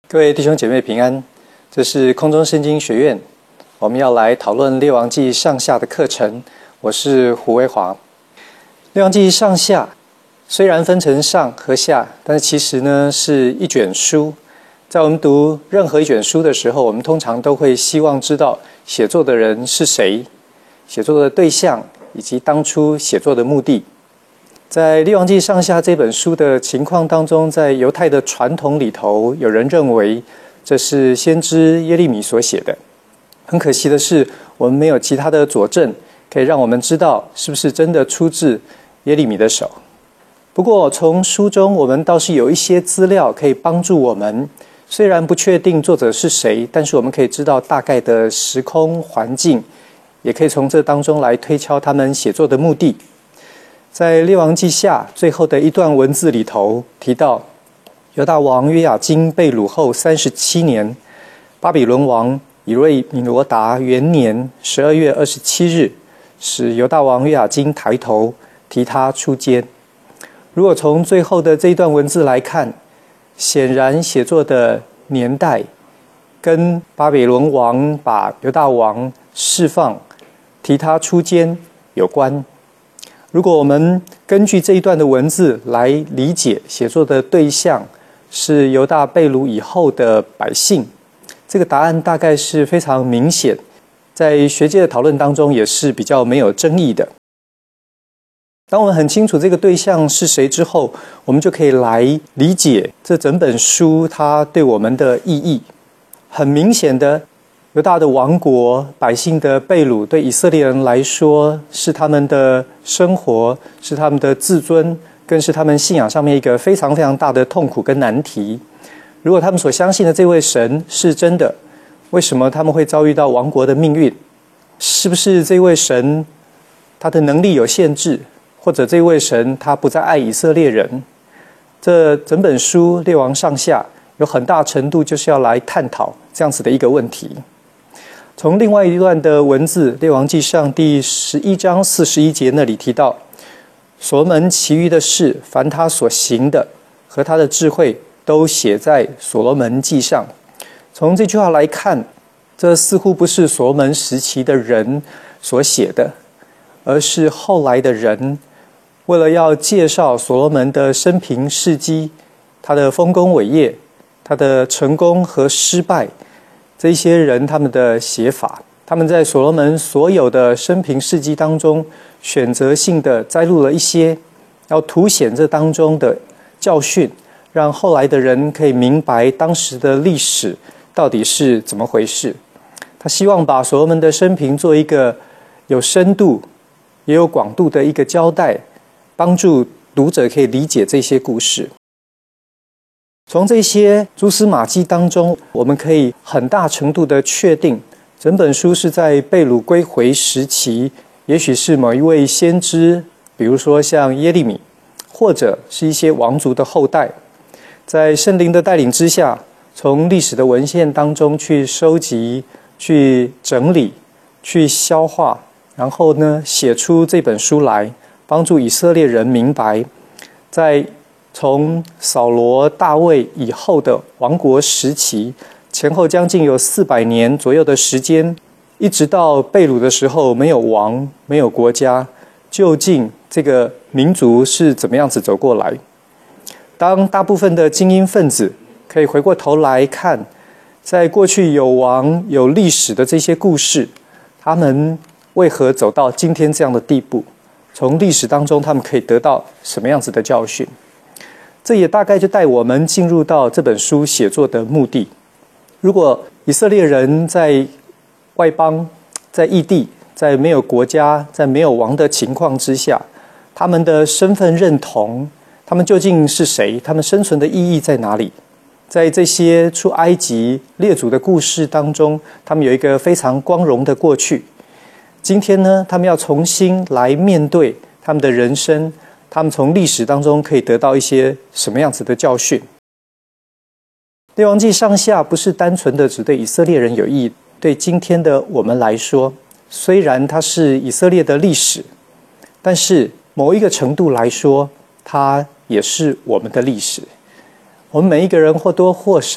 各位弟兄姐妹平安，这是空中圣经学院，我们要来讨论列王纪上下的课程。我是胡维华。列王纪上下虽然分成上和下，但是其实呢是一卷书。在我们读任何一卷书的时候，我们通常都会希望知道写作的人是谁，写作的对象以及当初写作的目的。在列王纪上下这本书的情况当中，在犹太的传统里头，有人认为这是先知耶利米所写的。很可惜的是，我们没有其他的佐证可以让我们知道是不是真的出自耶利米的手。不过从书中我们倒是有一些资料可以帮助我们，虽然不确定作者是谁，但是我们可以知道大概的时空环境，也可以从这当中来推敲他们写作的目的。在列王纪下最后的一段文字里头提到，犹大王约雅斤被掳后37年，巴比伦王以瑞米罗达元年12月27日，使犹大王约雅斤抬头，提他出监。如果从最后的这一段文字来看，显然写作的年代跟巴比伦王把犹大王释放，提他出监有关。如果我们根据这一段的文字来理解写作的对象是犹大被掳以后的百姓，这个答案大概是非常明显，在学界的讨论当中也是比较没有争议的。当我们很清楚这个对象是谁之后，我们就可以来理解这整本书它对我们的意义。很明显的，犹大的王国，百姓的被掳，对以色列人来说是他们的生活，是他们的自尊，更是他们信仰上面一个非常非常大的痛苦跟难题。如果他们所相信的这位神是真的，为什么他们会遭遇到亡国的命运？是不是这位神他的能力有限制，或者这位神他不再爱以色列人？这整本书列王上下有很大程度就是要来探讨这样子的一个问题。从另外一段的文字，列王纪上第11章41节那里提到，所罗门其余的事，凡他所行的和他的智慧，都写在所罗门记上。从这句话来看，这似乎不是所罗门时期的人所写的，而是后来的人为了要介绍所罗门的生平事迹，他的丰功伟业，他的成功和失败，这些人他们的写法，他们在所罗门所有的生平事迹当中选择性的摘录了一些，要凸显这当中的教训，让后来的人可以明白当时的历史到底是怎么回事。他希望把所罗门的生平做一个有深度也有广度的一个交代，帮助读者可以理解这些故事。从这些蛛丝马迹当中，我们可以很大程度的确定，整本书是在被掳归回时期，也许是某一位先知，比如说像耶利米，或者是一些王族的后代，在圣灵的带领之下，从历史的文献当中去收集、去整理、去消化，然后呢，写出这本书来，帮助以色列人明白，在从扫罗、大卫以后的王国时期，前后将近有400年左右的时间，一直到被掳的时候，没有王，没有国家，究竟这个民族是怎么样子走过来？当大部分的精英分子可以回过头来看，在过去有王有历史的这些故事，他们为何走到今天这样的地步？从历史当中他们可以得到什么样子的教训？这也大概就带我们进入到这本书写作的目的。如果以色列人在外邦，在异地，在没有国家，在没有王的情况之下，他们的身份认同，他们究竟是谁？他们生存的意义在哪里？在这些出埃及列祖的故事当中，他们有一个非常光荣的过去。今天呢，他们要重新来面对他们的人生，他们从历史当中可以得到一些什么样子的教训？列王纪上下不是单纯的只对以色列人有益，对今天的我们来说，虽然它是以色列的历史，但是某一个程度来说，它也是我们的历史。我们每一个人或多或少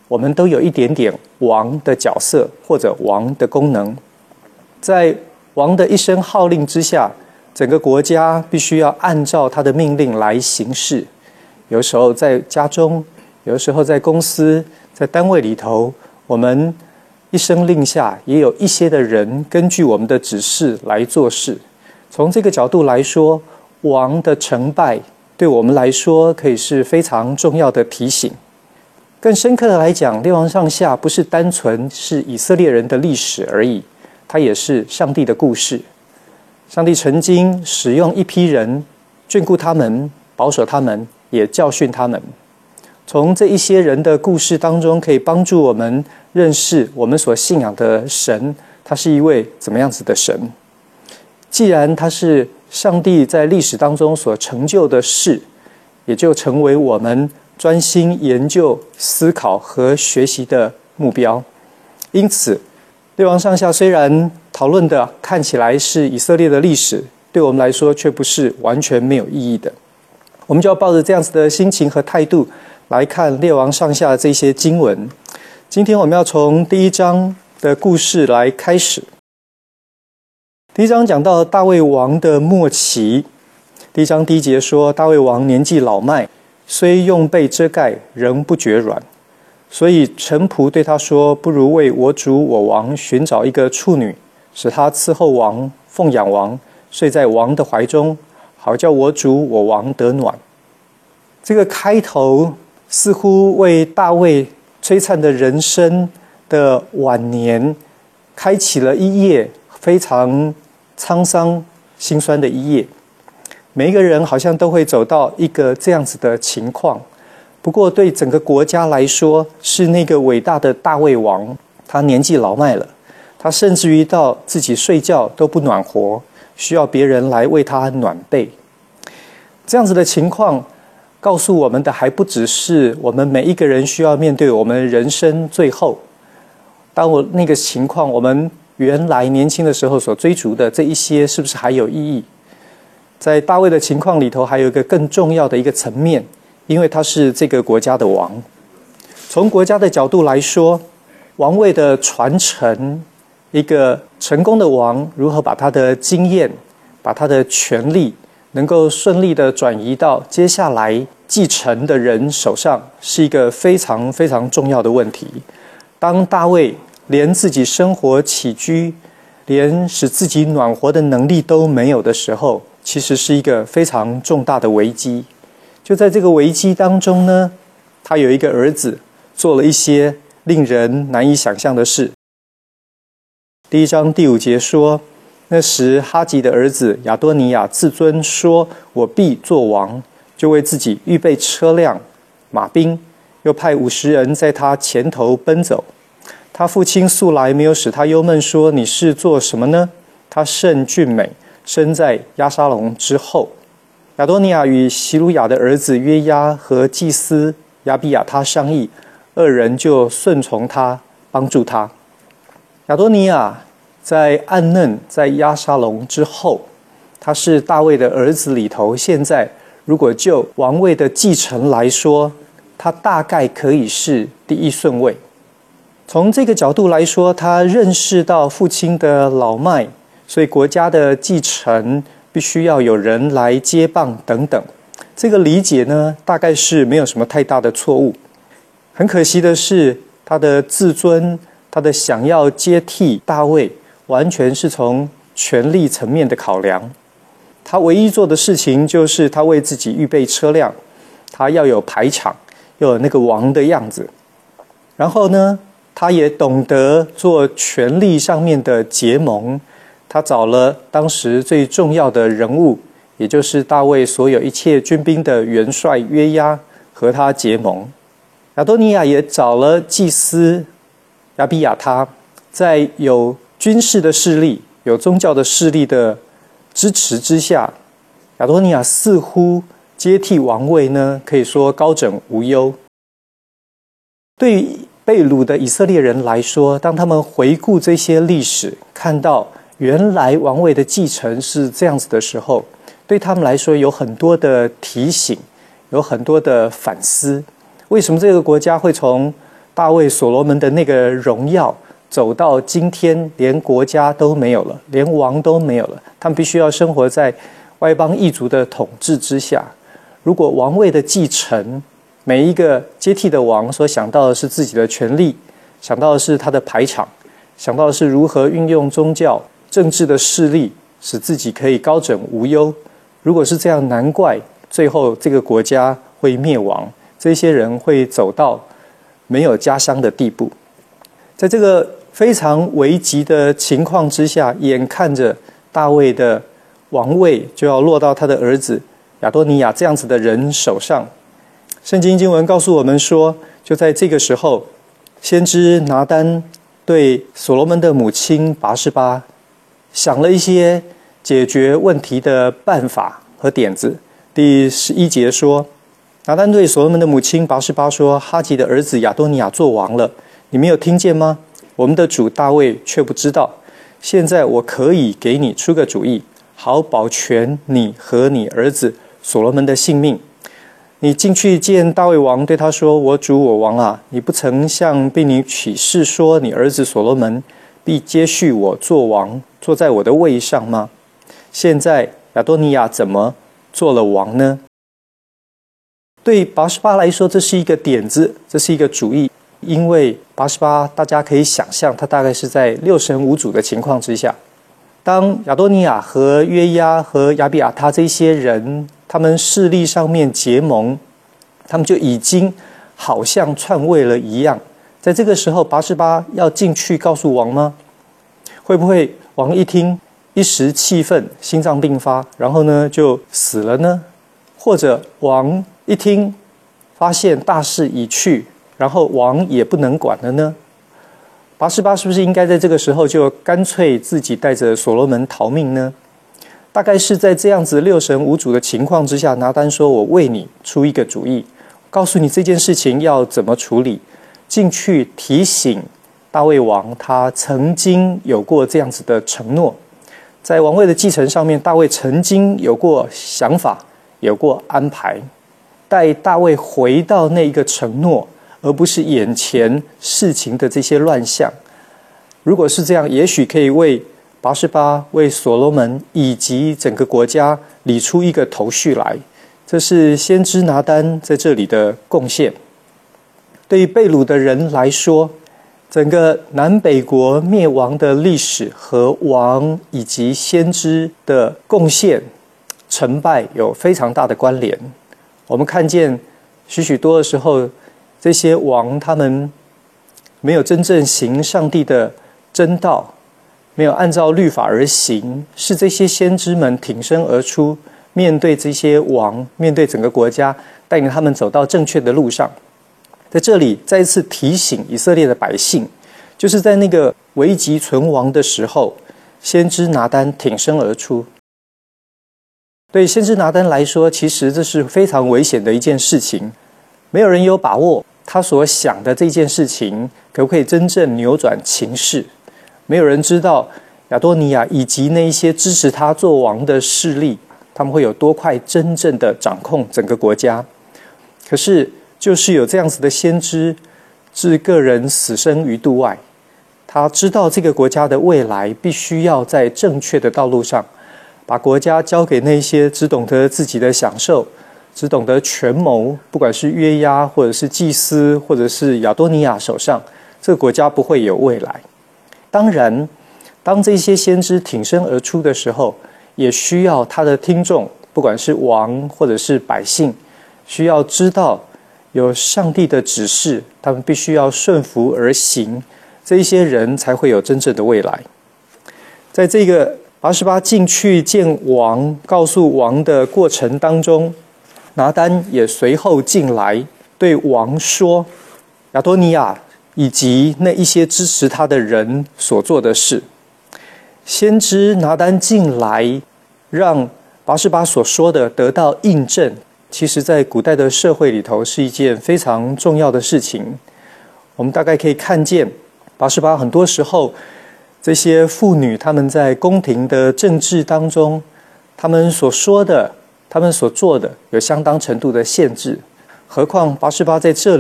我们都有一点点王的角色或者王的功能。在王的一声号令之下，整个国家必须要按照他的命令来行事。有时候在家中，有时候在公司，在单位里头，我们一声令下，也有一些的人根据我们的指示来做事。从这个角度来说，王的成败对我们来说可以是非常重要的提醒。更深刻的来讲，列王上下不是单纯是以色列人的历史而已，它也是上帝的故事。上帝曾经使用一批人眷顾他们，保守他们，也教训他们。从这一些人的故事当中，可以帮助我们认识我们所信仰的神，他是一位怎么样子的神。既然他是上帝在历史当中所成就的事，也就成为我们专心研究、思考和学习的目标。因此，列王上下虽然讨论的看起来是以色列的历史，对我们来说却不是完全没有意义的。我们就要抱着这样子的心情和态度来看列王上下的这些经文。今天我们要从第1章的故事来开始。第1章讲到大卫王的末期。第1章第1节说，大卫王年纪老迈，虽用被遮盖，仍不觉软。所以臣仆对他说，不如为我主我王寻找一个处女，使他伺候王，奉养王，睡在王的怀中，好叫我主我王得暖。这个开头似乎为大卫璀璨的人生的晚年开启了一页非常沧桑心酸的一页。每一个人好像都会走到一个这样子的情况。不过对整个国家来说，是那个伟大的大卫王，他年纪老迈了，他甚至于到自己睡觉都不暖和，需要别人来为他暖被。这样子的情况告诉我们的还不只是我们每一个人需要面对我们人生最后，当我那个情况，我们原来年轻的时候所追逐的这一些是不是还有意义？在大卫的情况里头，还有一个更重要的一个层面，因为他是这个国家的王。从国家的角度来说，王位的传承，一个成功的王如何把他的经验，把他的权力能够顺利的转移到接下来继承的人手上，是一个非常非常重要的问题。当大卫连自己生活起居，连使自己暖和的能力都没有的时候，其实是一个非常重大的危机。就在这个危机当中呢，他有一个儿子做了一些令人难以想象的事。第1章第5节说，那时哈吉的儿子亚多尼亚自尊说，我必做王，就为自己预备车辆马兵，又派50人在他前头奔走。他父亲素来没有使他忧闷，说，你是做什么呢？他甚俊美，生在押沙龙之后。亚多尼亚与希鲁雅的儿子约押和祭司亚比亚他商议，二人就顺从他，帮助他。亚多尼亚在暗嫩，在押沙龙之后，他是大卫的儿子里头，现在如果就王位的继承来说，他大概可以是第1顺位。从这个角度来说，他认识到父亲的老迈，所以国家的继承必须要有人来接棒等等。这个理解呢，大概是没有什么太大的错误。很可惜的是，他的自尊，他的想要接替大卫，完全是从权力层面的考量。他唯一做的事情就是他为自己预备车辆，他要有排场，要有那个王的样子。然后呢，他也懂得做权力上面的结盟。他找了当时最重要的人物，也就是大卫所有一切军兵的元帅约押，和他结盟。亚多尼亚也找了祭司亚比亚他，在有军事的势力、有宗教的势力的支持之下，亚多尼亚似乎接替王位呢，可以说高枕无忧。对于被掳的以色列人来说，当他们回顾这些历史，看到原来王位的继承是这样子的时候，对他们来说有很多的提醒，有很多的反思。为什么这个国家会从大卫所罗门的那个荣耀走到今天，连国家都没有了，连王都没有了，他们必须要生活在外邦异族的统治之下。如果王位的继承，每一个接替的王所想到的是自己的权利，想到的是他的排场，想到的是如何运用宗教、政治的势力，使自己可以高枕无忧。如果是这样，难怪最后这个国家会灭亡，这些人会走到没有家乡的地步。在这个非常危急的情况之下，眼看着大卫的王位就要落到他的儿子亚多尼亚这样子的人手上。圣经经文告诉我们说，就在这个时候，先知拿单对所罗门的母亲拔示巴想了一些解决问题的办法和点子。第11节说，拿单对所罗门的母亲拔示巴说，哈吉的儿子亚多尼亚做王了，你没有听见吗？我们的主大卫却不知道。现在我可以给你出个主意，好保全你和你儿子所罗门的性命。你进去见大卫王，对他说，我主我王啊，你不曾向并你起誓说，你儿子所罗门必接续我做王，坐在我的位上吗？现在亚多尼亚怎么做了王呢？对拔示巴来说，这是一个点子，这是一个主意。因为拔示巴大家可以想象，他大概是在六神无主的情况之下。当亚多尼亚和约押和亚比亚他这些人，他们势力上面结盟，他们就已经好像篡位了一样。在这个时候，拔示巴要进去告诉王吗？会不会王一听，一时气愤，心脏病发，然后呢就死了呢？或者王一听，发现大势已去，然后王也不能管了呢？拔示巴是不是应该在这个时候就干脆自己带着所罗门逃命呢？大概是在这样子六神无主的情况之下，拿单说，我为你出一个主意，告诉你这件事情要怎么处理，进去提醒大卫王，他曾经有过这样子的承诺，在王位的继承上面，大卫曾经有过想法，有过安排，带大卫回到那一个承诺，而不是眼前事情的这些乱象。如果是这样，也许可以为拔示巴、为所罗门以及整个国家理出一个头绪来。这是先知拿单在这里的贡献。对于被掳的人来说，整个南北国灭亡的历史和王以及先知的贡献成败有非常大的关联。我们看见许许多的时候，这些王他们没有真正行上帝的真道，没有按照律法而行，是这些先知们挺身而出，面对这些王，面对整个国家，带领他们走到正确的路上。在这里再一次提醒以色列的百姓，就是在那个危急存亡的时候，先知拿单挺身而出。对先知拿单来说，其实这是非常危险的一件事情，没有人有把握他所想的这件事情可不可以真正扭转情势，没有人知道亚多尼亚以及那一些支持他做王的势力，他们会有多快真正的掌控整个国家。可是就是有这样子的先知，置个人死生于度外，他知道这个国家的未来必须要在正确的道路上，把国家交给那些只懂得自己的享受，只懂得权谋，不管是约押或者是祭司或者是亚多尼亚手上，这个国家不会有未来。当然，当这些先知挺身而出的时候，也需要他的听众，不管是王或者是百姓，需要知道有上帝的指示，他们必须要顺服而行，这一些人才会有真正的未来。在这个拔示巴进去见王，告诉王的过程当中，拿单也随后进来对王说亚多尼亚以及那一些支持他的人所做的事。先知拿单进来，让拔示巴所说的得到印证，其实在古代的社会里头是一件非常重要的事情。我们大概可以看见拔示巴很多时候这些妇女她们在宫廷的政治当中，她们所说的，她们所做的有相当程度的限制。何况拔示巴在这里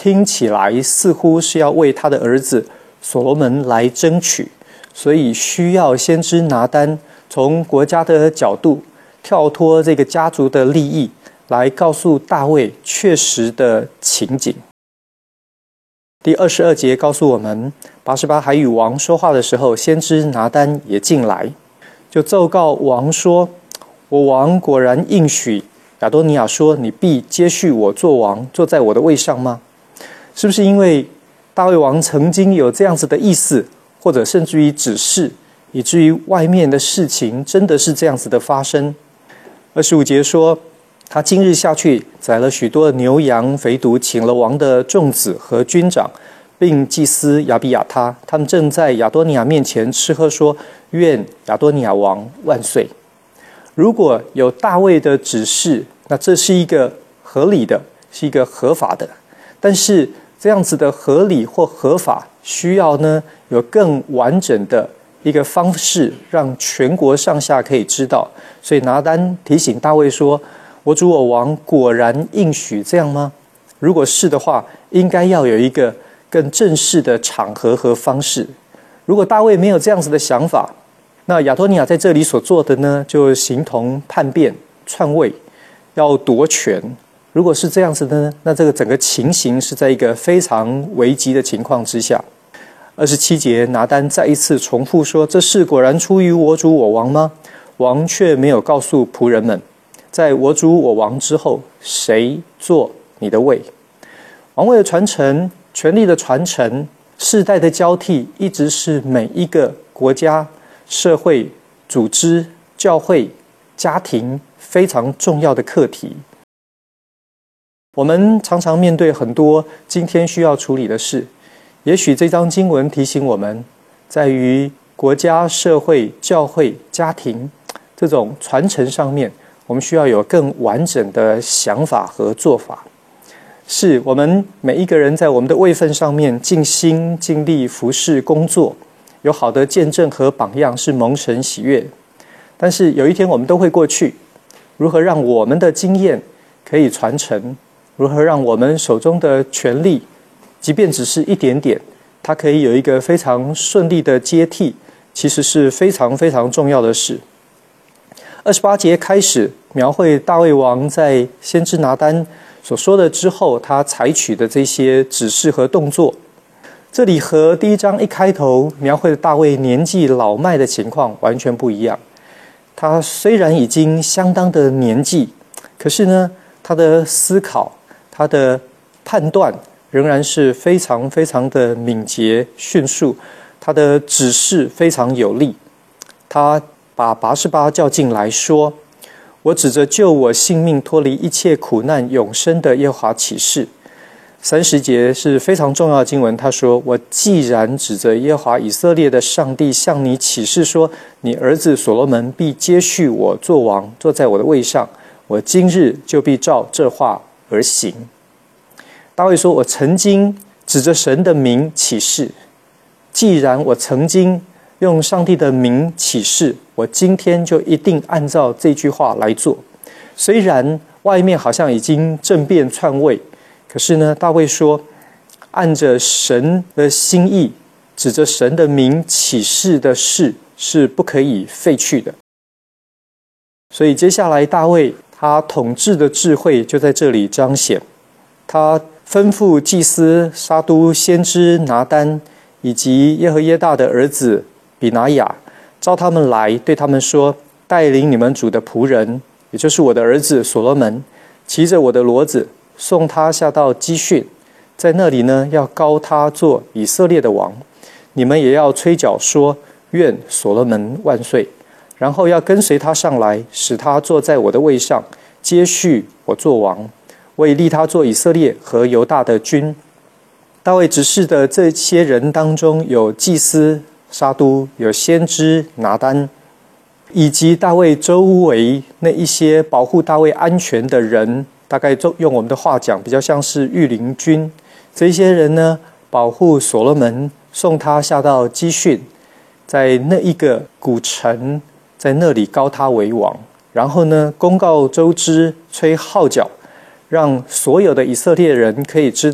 听起来似乎是要为他的儿子所罗门来争取，所以需要先知拿单从国家的角度跳脱这个家族的利益，来告诉大卫确实的情景。第22节告诉我们，拔示巴还与王说话的时候，先知拿单也进来，就奏告王说：我王果然应许亚多尼亚说，你必接续我做王，坐在我的位上吗？是不是因为大卫王曾经有这样子的意思，或者甚至于指示，以至于外面的事情真的是这样子的发生？25节说，他今日下去宰了许多牛羊肥犊，请了王的众子和军长，并祭司亚比亚他，他们正在亚多尼亚面前吃喝，说：愿亚多尼亚王万岁。如果有大卫的指示，那这是一个合理的，是一个合法的。但是这样子的合理或合法，需要呢有更完整的一个方式，让全国上下可以知道。所以拿单提醒大卫说：我主我王果然应许这样吗？如果是的话，应该要有一个更正式的场合和方式。如果大卫没有这样子的想法，那亚多尼亚在这里所做的呢，就形同叛变、篡位，要夺权。如果是这样子的呢，那这个整个情形是在一个非常危急的情况之下。27节，拿单再一次重复说：这事果然出于我主我王吗？王却没有告诉仆人们，在我主我王之后，谁做你的位？王位的传承、权力的传承、世代的交替，一直是每一个国家、社会、组织、教会、家庭非常重要的课题。我们常常面对很多今天需要处理的事，也许这章经文提醒我们，在于国家、社会、教会、家庭这种传承上面，我们需要有更完整的想法和做法。是我们每一个人在我们的位分上面尽心尽力服侍工作，有好的见证和榜样，是蒙神喜悦。但是有一天我们都会过去，如何让我们的经验可以传承？如何让我们手中的权力，即便只是一点点，它可以有一个非常顺利的接替，其实是非常非常重要的事。28节开始描绘大卫王在先知拿单所说的之后，他采取的这些指示和动作。这里和第1章一开头描绘的大卫年纪老迈的情况完全不一样。他虽然已经相当的年纪，可是呢，他的思考、他的判断仍然是非常非常的敏捷迅速，他的指示非常有力。他把拔示巴叫进来说：我指着救我性命脱离一切苦难永生的耶和华起誓。30节是非常重要的经文，他说：我既然指着耶和华以色列的上帝向你起誓说，你儿子所罗门必接续我做王，坐在我的位上，我今日就必照这话而行。大卫说，我曾经指着神的名起誓，既然我曾经用上帝的名起誓，我今天就一定按照这句话来做。虽然外面好像已经政变篡位，可是呢，大卫说，按着神的心意，指着神的名起誓的事是不可以废去的。所以接下来大卫他统治的智慧就在这里彰显。他吩咐祭司沙都、先知拿单以及耶和耶大的儿子比拿雅，召他们来，对他们说：带领你们主的仆人，也就是我的儿子所罗门，骑着我的骡子，送他下到基训，在那里呢，要膏他做以色列的王。你们也要吹角说：愿所罗门万岁。然后要跟随他上来，使他坐在我的位上，接续我做王。我也立他做以色列和犹大的君。大卫指示的这些人当中，有祭司沙都，有先知拿单，以及大卫周围那一些保护大卫安全的人，大概用我们的话讲，比较像是御林军。这些人呢，保护所罗门，送他下到基训，在那一个古城，在那里膏他为王。然后呢，公告周知，吹号角，让所有的以色列人可以知道，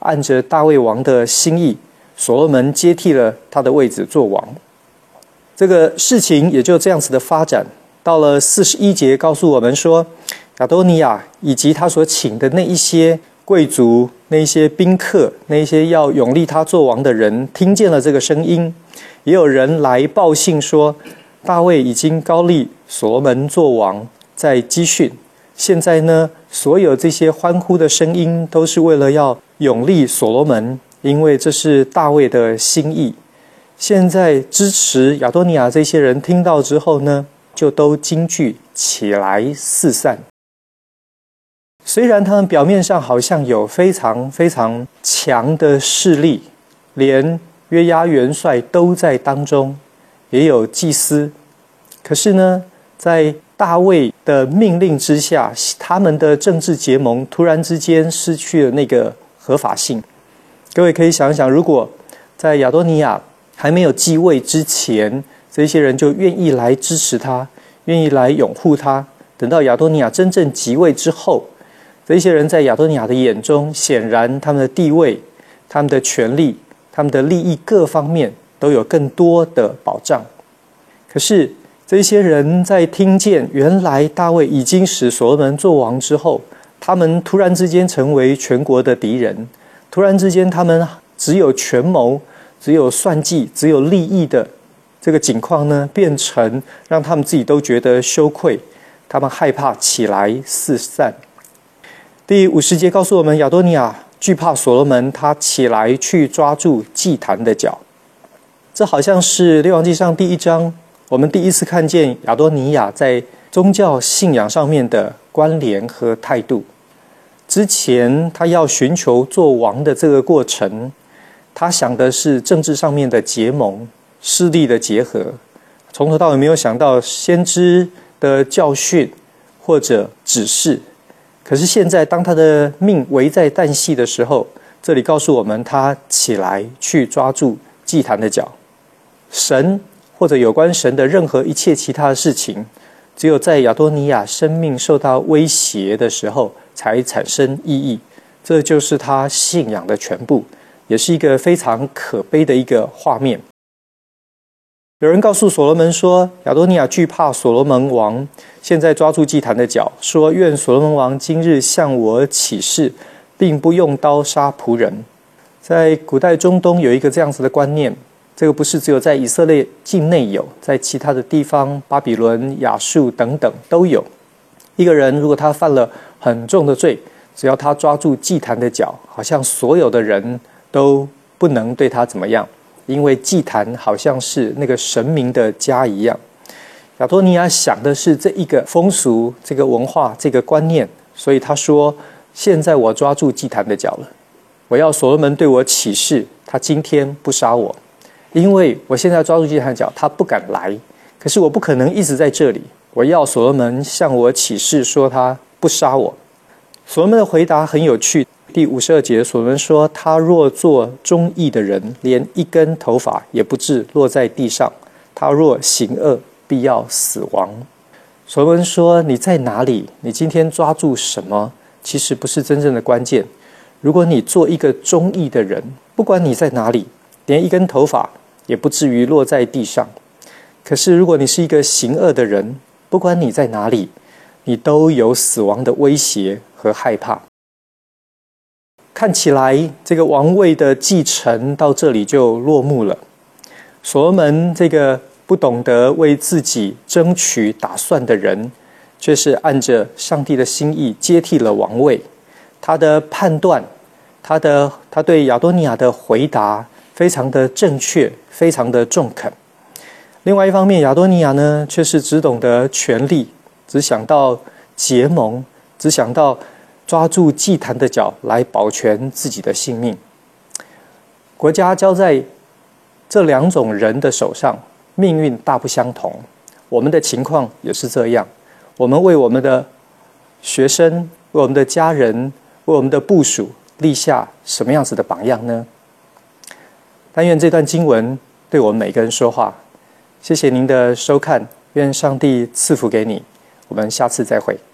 按着大卫王的心意，所罗门接替了他的位置做王。这个事情也就这样子的发展。到了41节告诉我们说，亚多尼亚以及他所请的那一些贵族、那一些宾客、那一些要拥立他做王的人，听见了这个声音，也有人来报信说，大卫已经高立所罗门做王，在基训。现在呢，所有这些欢呼的声音都是为了要拥立所罗门，因为这是大卫的心意。现在支持亚多尼亚这些人听到之后呢，就都惊惧起来四散。虽然他们表面上好像有非常非常强的势力，连约押元帅都在当中，也有祭司，可是呢，在大卫的命令之下，他们的政治结盟突然之间失去了那个合法性。各位可以想想，如果在亚多尼亚还没有继位之前，这些人就愿意来支持他，愿意来拥护他，等到亚多尼亚真正即位之后，这些人在亚多尼亚的眼中，显然他们的地位、他们的权利、他们的利益各方面都有更多的保障。可是这些人在听见原来大卫已经使所罗门做王之后，他们突然之间成为全国的敌人，突然之间他们只有权谋、只有算计、只有利益的这个景况呢，变成让他们自己都觉得羞愧，他们害怕起来四散。第50节告诉我们，亚多尼亚惧怕所罗门，他起来去抓住祭坛的脚。这好像是列王纪上第1章我们第一次看见亚多尼亚在宗教信仰上面的关联和态度。之前他要寻求做王的这个过程，他想的是政治上面的结盟、势力的结合，从头到尾没有想到先知的教训或者指示。可是现在当他的命危在旦夕的时候，这里告诉我们，他起来去抓住祭坛的脚。神或者有关神的任何一切其他的事情，只有在亚多尼亚生命受到威胁的时候才产生意义。这就是他信仰的全部，也是一个非常可悲的一个画面。有人告诉所罗门说，亚多尼亚惧怕所罗门王，现在抓住祭坛的脚，说愿所罗门王今日向我起誓，并不用刀杀仆人。在古代中东有一个这样子的观念，这个不是只有在以色列境内有，在其他的地方，巴比伦、亚述等等都有。一个人如果他犯了很重的罪，只要他抓住祭坛的脚，好像所有的人都不能对他怎么样，因为祭坛好像是那个神明的家一样。亚多尼亚想的是这一个风俗、这个文化、这个观念，所以他说，现在我抓住祭坛的脚了，我要所罗门对我起誓，他今天不杀我，因为我现在抓住祭坛的脚，他不敢来，可是我不可能一直在这里，我要所罗门向我起誓说他不杀我。所罗门的回答很有趣，第52节，所罗门说，他若做忠义的人，连一根头发也不致落在地上，他若行恶，必要死亡。所罗门说，你在哪里？你今天抓住什么？其实不是真正的关键。如果你做一个忠义的人，不管你在哪里，连一根头发也不至于落在地上。可是如果你是一个行恶的人，不管你在哪里，你都有死亡的威胁和害怕。看起来这个王位的继承到这里就落幕了。所罗门这个不懂得为自己争取打算的人，却是按着上帝的心意接替了王位。他的判断，他对亚多尼亚的回答非常的正确，非常的中肯。另外一方面，亚多尼亚呢，却是只懂得权力，只想到结盟，只想到抓住祭坛的脚来保全自己的性命。国家交在这两种人的手上，命运大不相同。我们的情况也是这样，我们为我们的学生、为我们的家人、为我们的部属立下什么样子的榜样呢？但愿这段经文对我们每个人说话。谢谢您的收看，愿上帝赐福给你，我们下次再会。